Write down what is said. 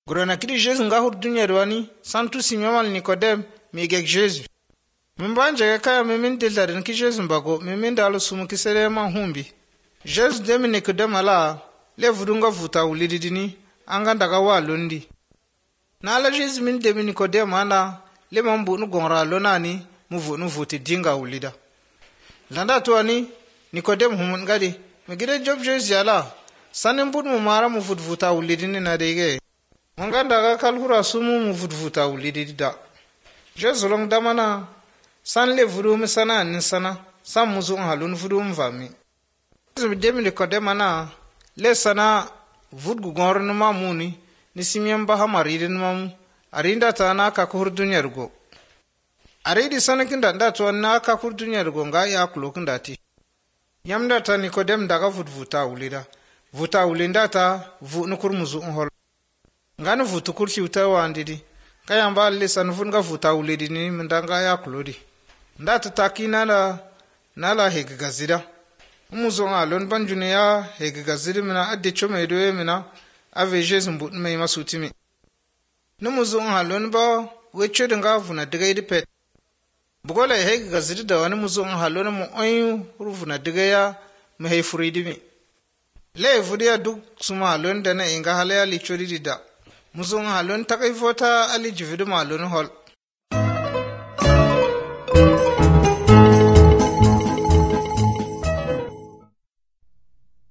Grona kidi Jésus nga hur dunya dwani santu sinyomal Nikodem migek Jésus. Mimbanje kaya mimin dildarin ki Jésus mbago mimin dalu sumu kisere ma humbi. Jésus dem Nikodem ala le vudunga vuta ulididini anga daga wa londi. Na ala Jésus min dem Nikodem ana le mambu nu gonra lonani mu vuti dinga ulida. Landa tuani Nikodem humun gadi migire job Jésus ala sanin bud mu mara mu vuta ulidini na dege. Manganda ga kalhura sumu mu vuta ulidida. Jésus long damana san le vudu sana nin sana san muzu halun vudu mvami. Jésus dem Nikodem ana le sana vudgu gor numa muni ni simyam ba hamari numa arinda ta na ka kur dunyar go. Aridi sana kinda nda to na ka kur dunyar go nga ya kulo kinda ti. Yamda ta Nikodem daga vuta ulida. Vuta ulinda ta vu nukur muzu hol. Ngani vutu kursi utawa andidi. Kaya mba lisan funga vuta ulidi ni mndanga ya kulodi. Ndata taki nala hege gazida. Umuzo alon banjune ya hege gazida mina adde chome edoe mina ave Jésus mbut me masutimi. Numuzo alon ba wecho denga vuna diga idipet. Bugola hege gazida da wani muzo alon mu onyu rufuna diga ya mehe furidimi. Le fudia duk suma alon dana inga halaya lichori dida. Muzo halon takai fota ali jividu malon hol.